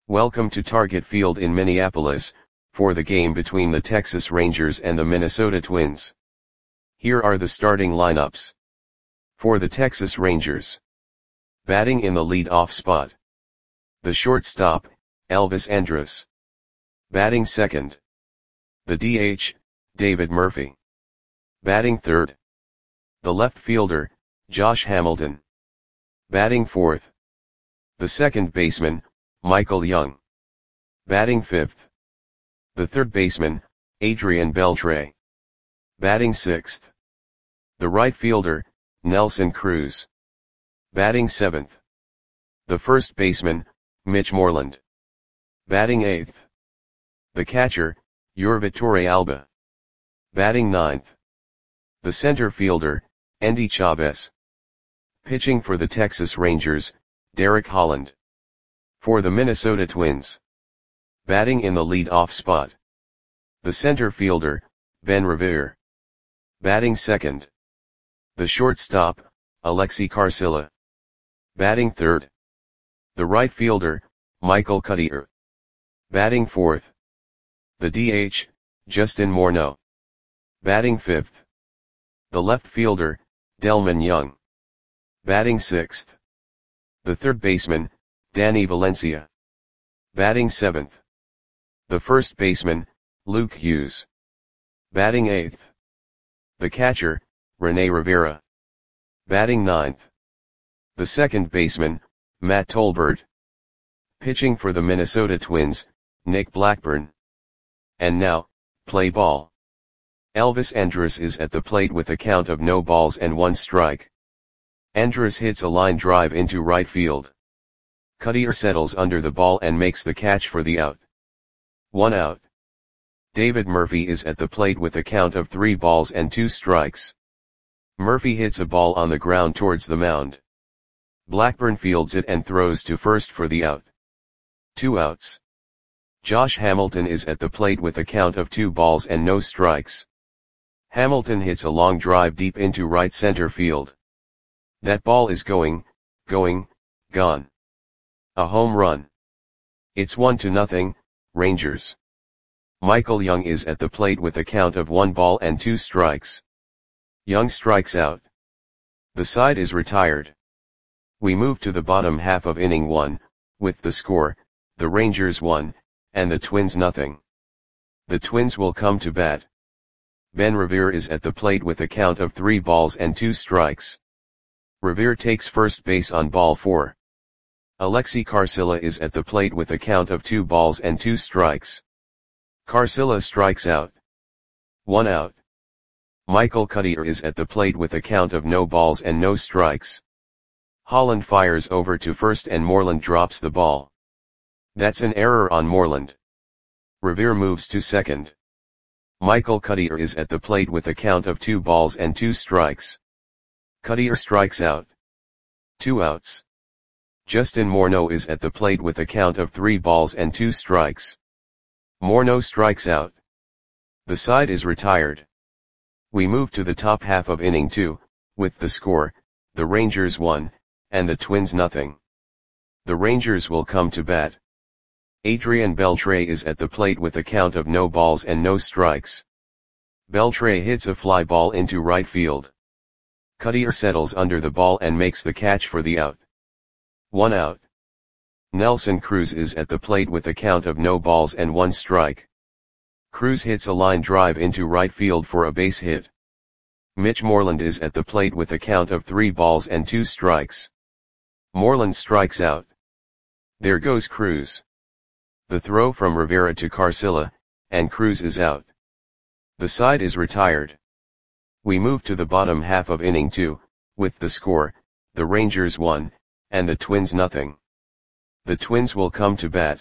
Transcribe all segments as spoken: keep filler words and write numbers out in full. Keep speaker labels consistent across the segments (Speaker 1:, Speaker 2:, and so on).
Speaker 1: Welcome to Target Field in Minneapolis, for the game between the Texas Rangers and the Minnesota Twins. Here are the starting lineups. For the Texas Rangers. Batting in the lead-off spot. The shortstop, Elvis Andrus. Batting second. The D H, David Murphy. Batting third. The left fielder, Josh Hamilton. Batting fourth. The second baseman, Michael Young. Batting fifth. The third baseman, Adrian Beltre. Batting sixth. The right fielder, Nelson Cruz. Batting seventh. The first baseman, Mitch Moreland. Batting eighth. The catcher, Yurvatore Alba. Batting ninth. The center fielder, Endy Chavez. Pitching for the Texas Rangers, Derek Holland. For the Minnesota Twins. Batting in the lead-off spot. The center fielder, Ben Revere. Batting second. The shortstop, Alexi Carcilla. Batting third. The right fielder, Michael Cuddyer. Batting fourth. The D H, Justin Morneau. Batting fifth. The left fielder, Delmon Young. Batting sixth. The third baseman, Danny Valencia. Batting seventh. The first baseman, Luke Hughes. Batting eighth. The catcher, Rene Rivera. Batting ninth. The second baseman, Matt Tolbert. Pitching for the Minnesota Twins, Nick Blackburn. And now, play ball. Elvis Andrus is at the plate with a count of no balls and one strike. Andrus hits a line drive into right field. Cuddyer settles under the ball and makes the catch for the out. One out. David Murphy is at the plate with a count of three balls and two strikes. Murphy hits a ball on the ground towards the mound. Blackburn fields it and throws to first for the out. Two outs. Josh Hamilton is at the plate with a count of two balls and no strikes. Hamilton hits a long drive deep into right center field. That ball is going, going, gone. A home run. It's one to nothing, Rangers. Michael Young is at the plate with a count of one ball and two strikes. Young strikes out. The side is retired. We move to the bottom half of inning one, with the score, the Rangers one, and the Twins nothing. The Twins will come to bat. Ben Revere is at the plate with a count of three balls and two strikes. Revere takes first base on ball four. Alexi Carcilla is at the plate with a count of two balls and two strikes. Carcilla strikes out. One out. Michael Cuddyer is at the plate with a count of no balls and no strikes. Holland fires over to first and Moreland drops the ball. That's an error on Moreland. Revere moves to second. Michael Cuddyer is at the plate with a count of two balls and two strikes. Cuddyer strikes out. Two outs. Justin Morneau is at the plate with a count of three balls and two strikes. Morneau strikes out. The side is retired. We move to the top half of inning two, with the score, the Rangers one, and the Twins nothing. The Rangers will come to bat. Adrian Beltre is at the plate with a count of no balls and no strikes. Beltre hits a fly ball into right field. Cuddyer settles under the ball and makes the catch for the out. One out. Nelson Cruz is at the plate with a count of no balls and one strike. Cruz hits a line drive into right field for a base hit. Mitch Moreland is at the plate with a count of three balls and two strikes. Moreland strikes out. There goes Cruz. The throw from Rivera to Carcilla, and Cruz is out. The side is retired. We move to the bottom half of inning two, with the score, the Rangers one, and the Twins nothing. The Twins will come to bat.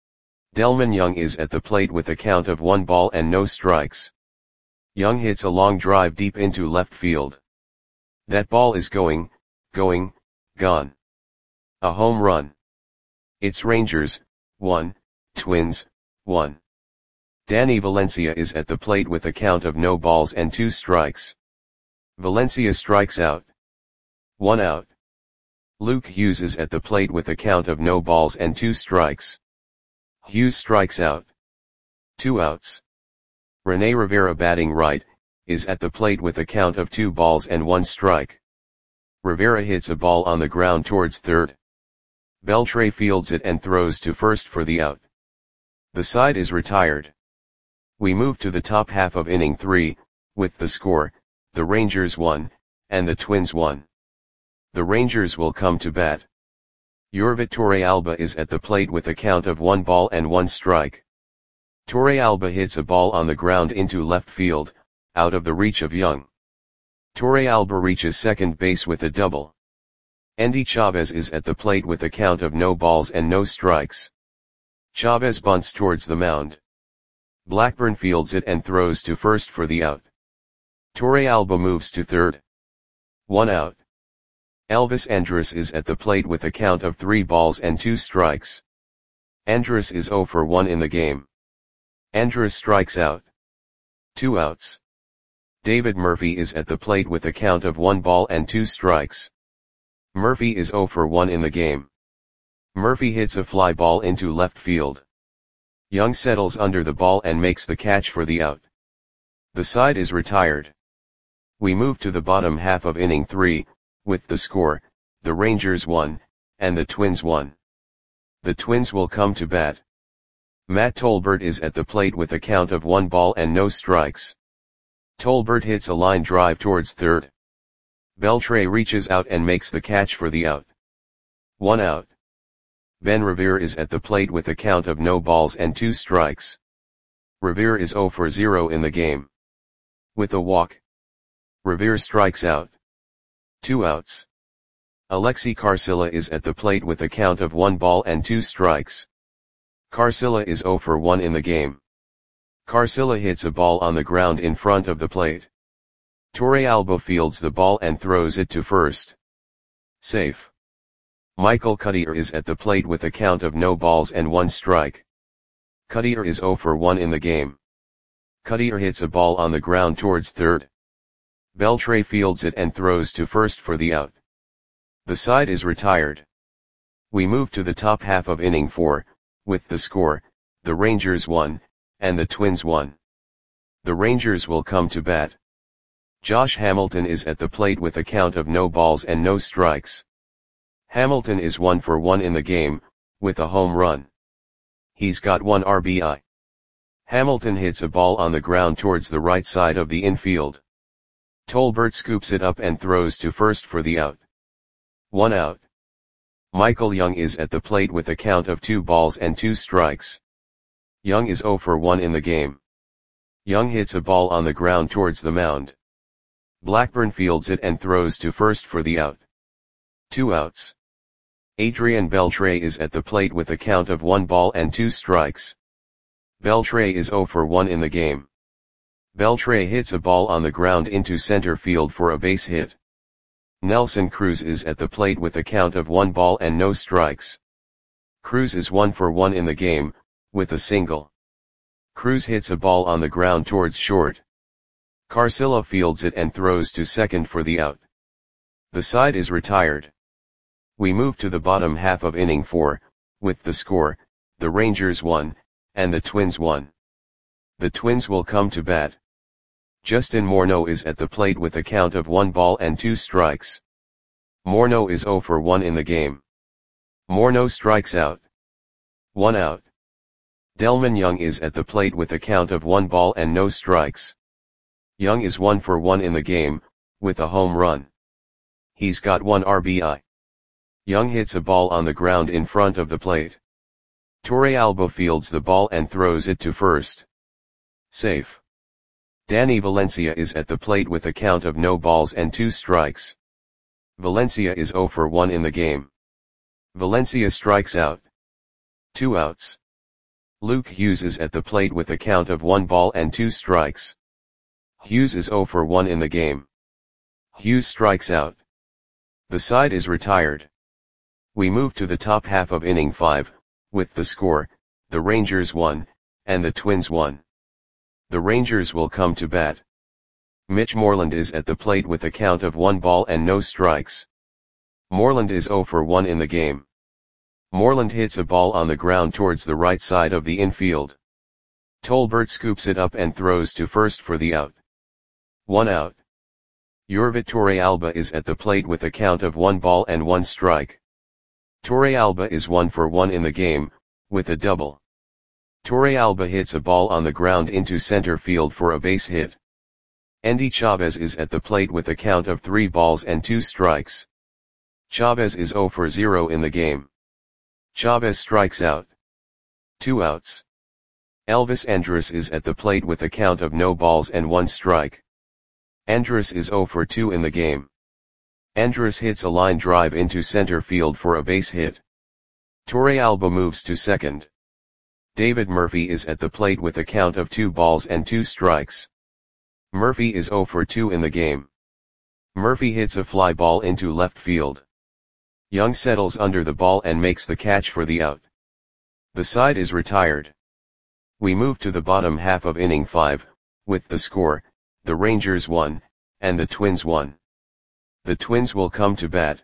Speaker 1: Delmon Young is at the plate with a count of one ball and no strikes. Young hits a long drive deep into left field. That ball is going, going, gone. A home run. It's Rangers, one, Twins, one. Danny Valencia is at the plate with a count of no balls and two strikes. Valencia strikes out. One out. Luke Hughes is at the plate with a count of no balls and two strikes. Hughes strikes out. Two outs. Rene Rivera, batting right, is at the plate with a count of two balls and one strike. Rivera hits a ball on the ground towards third. Beltre fields it and throws to first for the out. The side is retired. We move to the top half of inning three, with the score, the Rangers won, and the Twins won. The Rangers will come to bat. Yorvit Torrealba is at the plate with a count of one ball and one strike. Torrealba hits a ball on the ground into left field, out of the reach of Young. Torrealba reaches second base with a double. Endy Chavez is at the plate with a count of no balls and no strikes. Chavez bunts towards the mound. Blackburn fields it and throws to first for the out. Torrealba moves to third. One out. Elvis Andrus is at the plate with a count of three balls and two strikes. Andrus is oh for one in the game. Andrus strikes out. Two outs. David Murphy is at the plate with a count of one ball and two strikes. Murphy is oh for one in the game. Murphy hits a fly ball into left field. Young settles under the ball and makes the catch for the out. The side is retired. We move to the bottom half of inning three, with the score, the Rangers won, and the Twins won. The Twins will come to bat. Matt Tolbert is at the plate with a count of one ball and no strikes. Tolbert hits a line drive towards third. Beltre reaches out and makes the catch for the out. One out. Ben Revere is at the plate with a count of no balls and two strikes. Revere is oh for zero in the game. With a walk. Revere strikes out. Two outs. Alexi Carcilla is at the plate with a count of one ball and two strikes. Carcilla is oh for one in the game. Carcilla hits a ball on the ground in front of the plate. Torrealba fields the ball and throws it to first. Safe. Michael Cuddyer is at the plate with a count of no balls and one strike. Cuddyer is oh for one in the game. Cuddyer hits a ball on the ground towards third. Beltre fields it and throws to first for the out. The side is retired. We move to the top half of inning four, with the score, the Rangers won, and the Twins won. The Rangers will come to bat. Josh Hamilton is at the plate with a count of no balls and no strikes. Hamilton is one for one in the game, with a home run. He's got one R B I. Hamilton hits a ball on the ground towards the right side of the infield. Tolbert scoops it up and throws to first for the out. One out. Michael Young is at the plate with a count of two balls and two strikes. Young is oh for one in the game. Young hits a ball on the ground towards the mound. Blackburn fields it and throws to first for the out. Two outs. Adrian Beltre is at the plate with a count of one ball and two strikes. Beltre is oh for one in the game. Beltre hits a ball on the ground into center field for a base hit. Nelson Cruz is at the plate with a count of one ball and no strikes. Cruz is one for one in the game, with a single. Cruz hits a ball on the ground towards short. Carcilla fields it and throws to second for the out. The side is retired. We move to the bottom half of inning four, with the score, the Rangers won, and the Twins won. The Twins will come to bat. Justin Morneau is at the plate with a count of one ball and two strikes. Morneau is oh for one in the game. Morneau strikes out. One out. Delman Young is at the plate with a count of one ball and no strikes. Young is one for one in the game, with a home run. He's got one R B I. Young hits a ball on the ground in front of the plate. Torrealba fields the ball and throws it to first. Safe. Danny Valencia is at the plate with a count of no balls and two strikes. Valencia is oh for one in the game. Valencia strikes out. Two outs. Luke Hughes is at the plate with a count of one ball and two strikes. Hughes is oh for one in the game. Hughes strikes out. The side is retired. We move to the top half of inning five, with the score, the Rangers won, and the Twins won. The Rangers will come to bat. Mitch Moreland is at the plate with a count of one ball and no strikes. Moreland is oh for one in the game. Moreland hits a ball on the ground towards the right side of the infield. Tolbert scoops it up and throws to first for the out. One out. Yorvit Torrealba is at the plate with a count of one ball and one strike. Torrealba is one for one in the game, with a double. Torrealba hits a ball on the ground into center field for a base hit. Endy Chavez is at the plate with a count of three balls and two strikes. Chavez is zero for zero in the game. Chavez strikes out. Two outs. Elvis Andrus is at the plate with a count of no balls and one strike. Andrus is zero for two in the game. Andrus hits a line drive into center field for a base hit. Torrealba moves to second. David Murphy is at the plate with a count of two balls and two strikes. Murphy is zero for two in the game. Murphy hits a fly ball into left field. Young settles under the ball and makes the catch for the out. The side is retired. We move to the bottom half of inning five, with the score, the Rangers won, and the Twins won. The Twins will come to bat.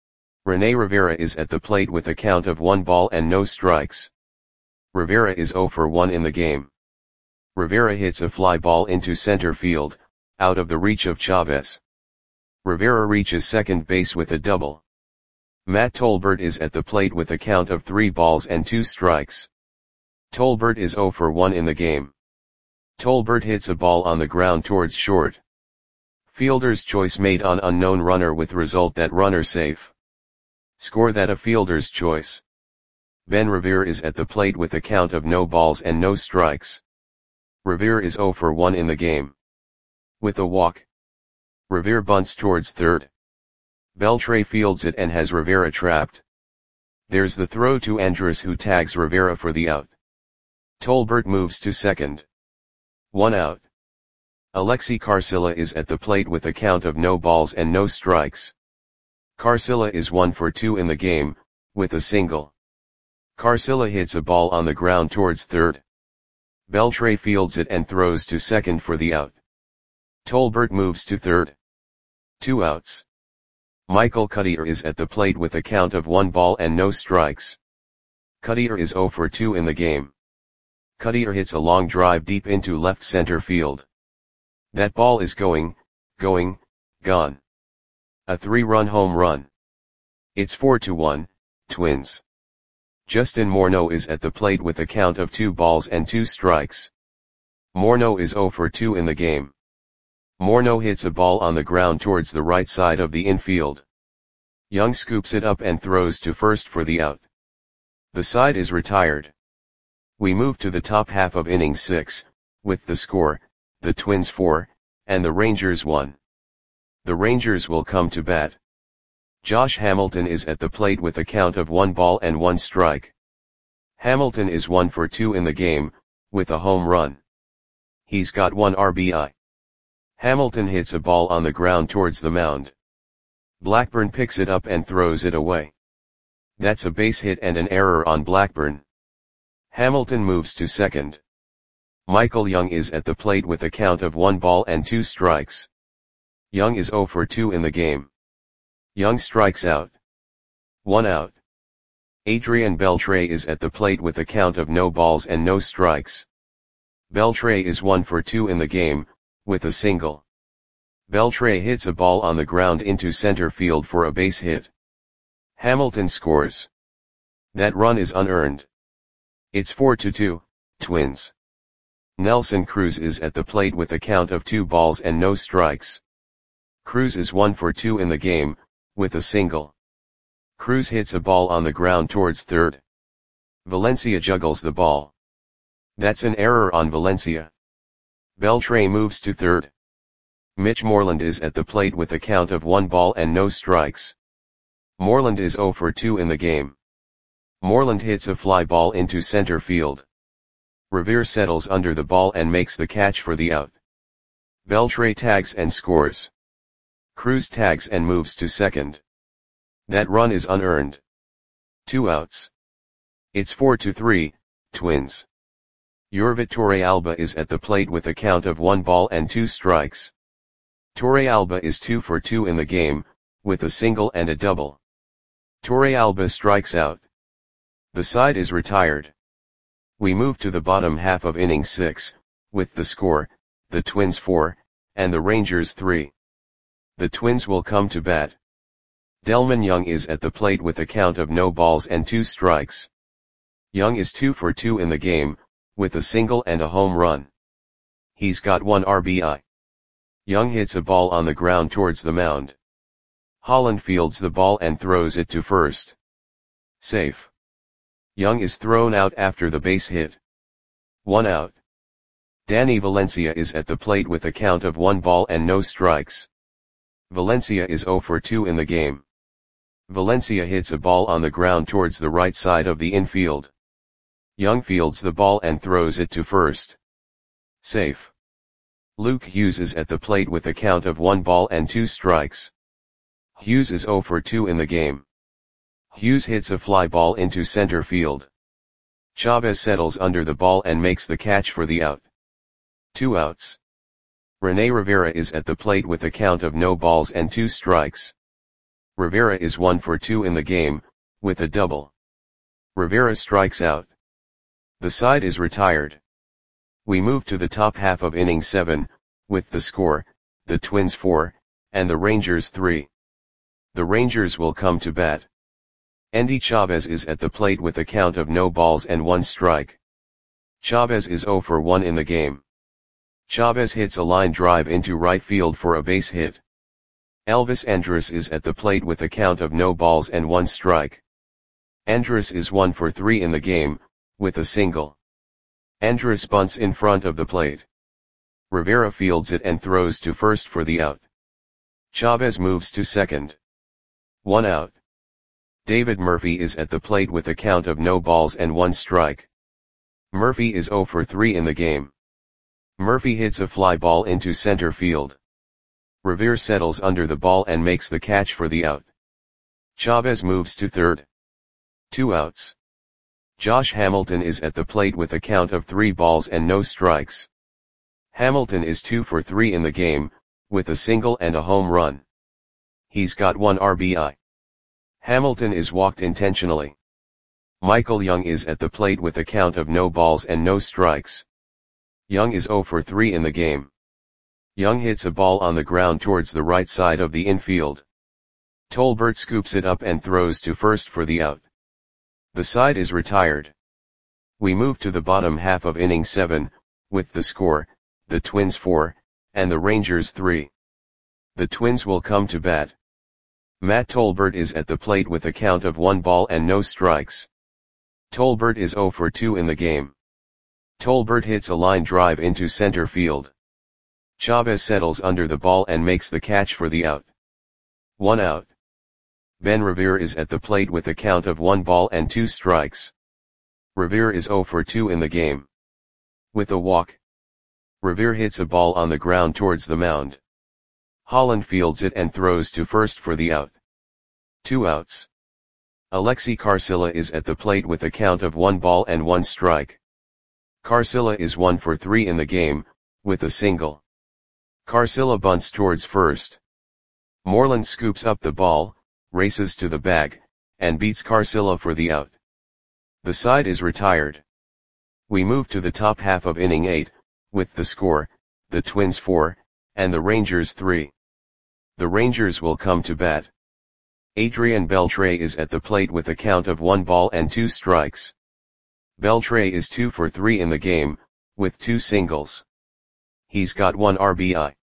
Speaker 1: Rene Rivera is at the plate with a count of one ball and no strikes. Rivera is zero for one in the game. Rivera hits a fly ball into center field, out of the reach of Chavez. Rivera reaches second base with a double. Matt Tolbert is at the plate with a count of three balls and two strikes. Tolbert is zero for one in the game. Tolbert hits a ball on the ground towards short. Fielder's choice made on unknown runner with result that runner safe. Score that a fielder's choice. Ben Revere is at the plate with a count of no balls and no strikes. Revere is zero for one in the game. With a walk. Revere bunts towards third. Beltre fields it and has Rivera trapped. There's the throw to Andrus, who tags Rivera for the out. Tolbert moves to second. One out. Alexi Carcilla is at the plate with a count of no balls and no strikes. Carcilla is one for two in the game, with a single. Carcilla hits a ball on the ground towards third. Beltre fields it and throws to second for the out. Tolbert moves to third. Two outs. Michael Cuddyer is at the plate with a count of one ball and no strikes. Cuddyer is zero for two in the game. Cuddyer hits a long drive deep into left center field. That ball is going, going, gone. A three-run home run. It's four to one, Twins. Justin Morneau is at the plate with a count of two balls and two strikes. Morneau is zero for two in the game. Morneau hits a ball on the ground towards the right side of the infield. Young scoops it up and throws to first for the out. The side is retired. We move to the top half of inning six, with the score, the Twins four, and the Rangers one. The Rangers will come to bat. Josh Hamilton is at the plate with a count of one ball and one strike. Hamilton is one for two in the game, with a home run. He's got one R B I. Hamilton hits a ball on the ground towards the mound. Blackburn picks it up and throws it away. That's a base hit and an error on Blackburn. Hamilton moves to second. Michael Young is at the plate with a count of one ball and two strikes. Young is zero for two in the game. Young strikes out. One out. Adrian Beltre is at the plate with a count of no balls and no strikes. Beltre is one for two in the game, with a single. Beltre hits a ball on the ground into center field for a base hit. Hamilton scores. That run is unearned. It's four to two, Twins. Nelson Cruz is at the plate with a count of two balls and no strikes. Cruz is one for two in the game, with a single. Cruz hits a ball on the ground towards third. Valencia juggles the ball. That's an error on Valencia. Beltre moves to third. Mitch Moreland is at the plate with a count of one ball and no strikes. Moreland is zero for two in the game. Moreland hits a fly ball into center field. Revere settles under the ball and makes the catch for the out. Beltre tags and scores. Cruz tags and moves to second. That run is unearned. Two outs. It's four to three, Twins. Yorvit Torrealba is at the plate with a count of one ball and two strikes. Torrealba is two for two in the game, with a single and a double. Torrealba strikes out. The side is retired. We move to the bottom half of inning six, with the score, the Twins four, and the Rangers three. The Twins will come to bat. Delmon Young is at the plate with a count of no balls and two strikes. Young is two for two in the game, with a single and a home run. He's got one R B I. Young hits a ball on the ground towards the mound. Holland fields the ball and throws it to first. Safe. Young is thrown out after the base hit. One out. Danny Valencia is at the plate with a count of one ball and no strikes. Valencia is zero for two in the game. Valencia hits a ball on the ground towards the right side of the infield. Young fields the ball and throws it to first. Safe. Luke Hughes is at the plate with a count of one ball and two strikes. Hughes is zero for two in the game. Hughes hits a fly ball into center field. Chavez settles under the ball and makes the catch for the out. Two outs. Rene Rivera is at the plate with a count of no balls and two strikes. Rivera is one for two in the game, with a double. Rivera strikes out. The side is retired. We move to the top half of inning seven, with the score, the Twins four, and the Rangers three. The Rangers will come to bat. Endy Chavez is at the plate with a count of no balls and one strike. Chavez is zero for one in the game. Chavez hits a line drive into right field for a base hit. Elvis Andrus is at the plate with a count of no balls and one strike. Andrus is one for three in the game, with a single. Andrus bunts in front of the plate. Rivera fields it and throws to first for the out. Chavez moves to second. One out. David Murphy is at the plate with a count of no balls and one strike. Murphy is zero for three in the game. Murphy hits a fly ball into center field. Revere settles under the ball and makes the catch for the out. Chavez moves to third. Two outs. Josh Hamilton is at the plate with a count of three balls and no strikes. Hamilton is two for three in the game, with a single and a home run. He's got one R B I. Hamilton is walked intentionally. Michael Young is at the plate with a count of no balls and no strikes. Young is zero for three in the game. Young hits a ball on the ground towards the right side of the infield. Tolbert scoops it up and throws to first for the out. The side is retired. We move to the bottom half of inning seven, with the score, the Twins four, and the Rangers three. The Twins will come to bat. Matt Tolbert is at the plate with a count of one ball and no strikes. Tolbert is zero for two in the game. Tolbert hits a line drive into center field. Chavez settles under the ball and makes the catch for the out. One out. Ben Revere is at the plate with a count of one ball and two strikes. Revere is zero for two in the game. With a walk. Revere hits a ball on the ground towards the mound. Holland fields it and throws to first for the out. Two outs. Alexi Carcilla is at the plate with a count of one ball and one strike. Carcilla is one for three in the game, with a single. Carcilla bunts towards first. Moreland scoops up the ball, races to the bag, and beats Carcilla for the out. The side is retired. We move to the top half of inning eight, with the score, the Twins four, and the Rangers three. The Rangers will come to bat. Adrian Beltre is at the plate with a count of one ball and two strikes. Beltre is two for three in the game, with two singles. He's got one R B I.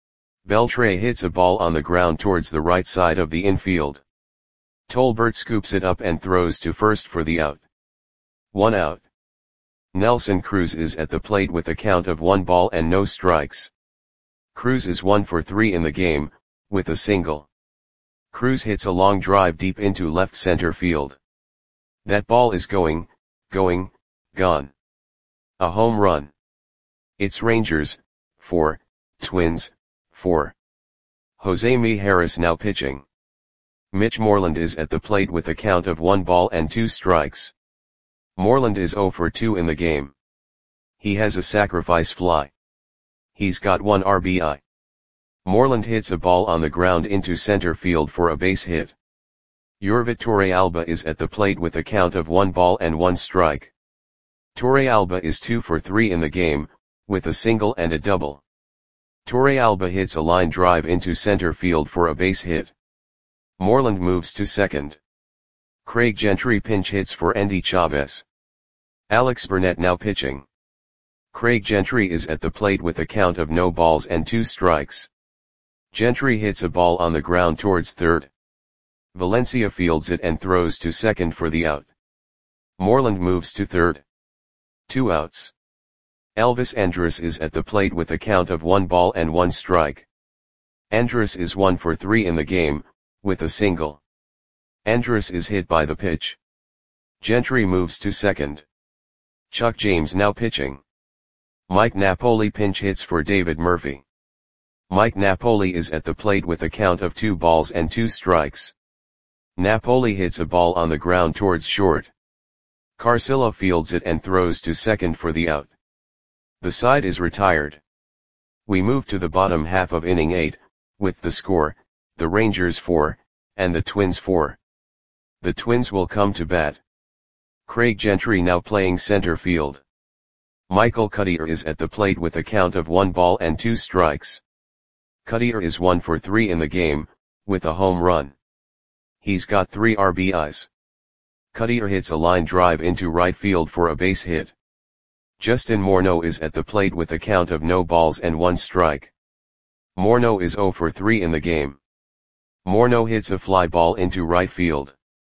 Speaker 1: Beltre hits a ball on the ground towards the right side of the infield. Tolbert scoops it up and throws to first for the out. One out. Nelson Cruz is at the plate with a count of one ball and no strikes. Cruz is one for three in the game, with a single. Cruz hits a long drive deep into left center field. That ball is going, going, gone. A home run. It's Rangers, four, Twins, four. Jose Mijares now pitching. Mitch Moreland is at the plate with a count of one ball and two strikes. Moreland is zero for two in the game. He has a sacrifice fly. He's got one R B I. Moreland hits a ball on the ground into center field for a base hit. Yorvit Torrealba is at the plate with a count of one ball and one strike. Torrealba is two for three in the game, with a single and a double. Torrealba hits a line drive into center field for a base hit. Moreland moves to second. Craig Gentry pinch hits for Andy Chavez. Alex Burnett now pitching. Craig Gentry is at the plate with a count of no balls and two strikes. Gentry hits a ball on the ground towards third. Valencia fields it and throws to second for the out. Moreland moves to third. Two outs. Elvis Andrus is at the plate with a count of one ball and one strike. Andrus is one for three in the game, with a single. Andrus is hit by the pitch. Gentry moves to second. Chuck James now pitching. Mike Napoli pinch hits for David Murphy. Mike Napoli is at the plate with a count of two balls and two strikes. Napoli hits a ball on the ground towards short. Carcillo fields it and throws to second for the out. The side is retired. We move to the bottom half of inning eight, with the score, the Rangers four, and the Twins four. The Twins will come to bat. Craig Gentry now playing center field. Michael Cuddyer is at the plate with a count of one ball and two strikes. Cuddyer is one for three in the game, with a home run. He's got three R B Is. Cuddyer hits a line drive into right field for a base hit. Justin Morneau is at the plate with a count of no balls and one strike. Morneau is zero for three in the game. Morneau hits a fly ball into right field.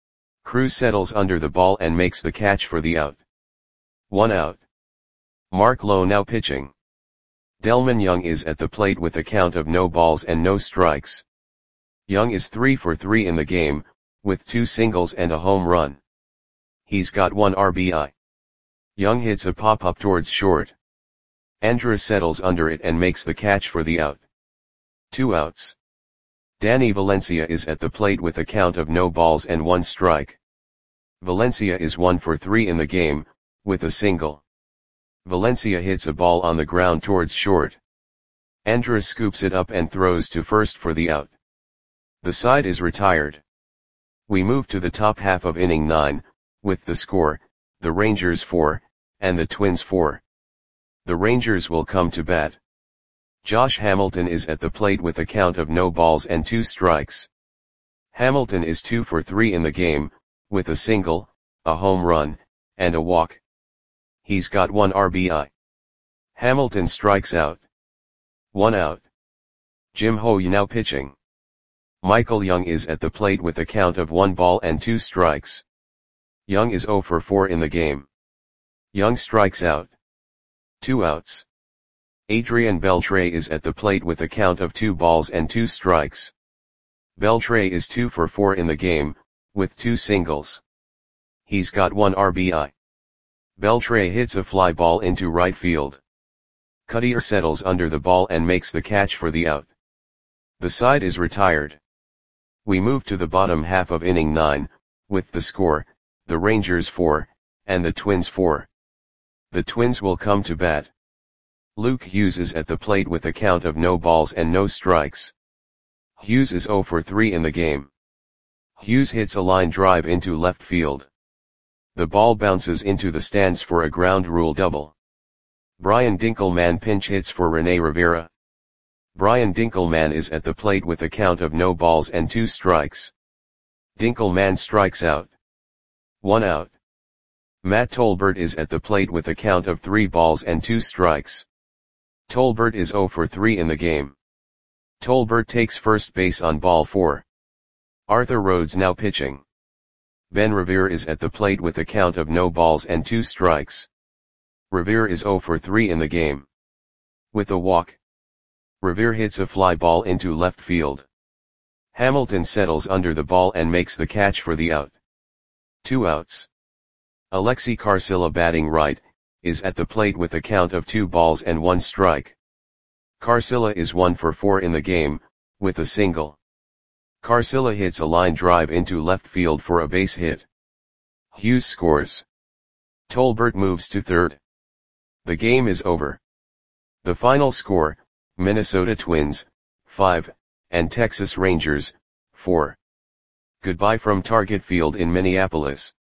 Speaker 1: Cruz settles under the ball and makes the catch for the out. One out. Mark Lowe now pitching. Delmon Young is at the plate with a count of no balls and no strikes. Young is three for three in the game, with two singles and a home run. He's got one R B I. Young hits a pop-up towards short. Andrus settles under it and makes the catch for the out. Two outs. Danny Valencia is at the plate with a count of no balls and one strike. Valencia is one for three in the game, with a single. Valencia hits a ball on the ground towards short. Andrus scoops it up and throws to first for the out. The side is retired. We move to the top half of inning nine, with the score, the Rangers four, and the Twins four. The Rangers will come to bat. Josh Hamilton is at the plate with a count of no balls and two strikes. Hamilton is two for three in the game, with a single, a home run, and a walk. He's got one R B I. Hamilton strikes out. One out. Jim Hoye now pitching. Michael Young is at the plate with a count of one ball and two strikes. Young is zero for four in the game. Young strikes out. Two outs. Adrian Beltre is at the plate with a count of two balls and two strikes. Beltre is two for four in the game, with two singles. He's got one R B I. Beltre hits a fly ball into right field. Cuddyer settles under the ball and makes the catch for the out. The side is retired. We move to the bottom half of inning nine, with the score, the Rangers four, and the Twins four. The Twins will come to bat. Luke Hughes is at the plate with a count of no balls and no strikes. Hughes is zero for three in the game. Hughes hits a line drive into left field. The ball bounces into the stands for a ground rule double. Brian Dinkelman pinch hits for Rene Rivera. Brian Dinkelman is at the plate with a count of no balls and two strikes. Dinkelman strikes out. One out. Matt Tolbert is at the plate with a count of three balls and two strikes. Tolbert is zero for three in the game. Tolbert takes first base on ball four. Arthur Rhodes now pitching. Ben Revere is at the plate with a count of no balls and two strikes. Revere is zero for three in the game. With a walk. Revere hits a fly ball into left field. Hamilton settles under the ball and makes the catch for the out. Two outs. Alexi Carcillo batting right, is at the plate with a count of two balls and one strike. Carcillo is one for four in the game, with a single. Carcillo hits a line drive into left field for a base hit. Hughes scores. Tolbert moves to third. The game is over. The final score, Minnesota Twins, five, and Texas Rangers, four. Goodbye from Target Field in Minneapolis.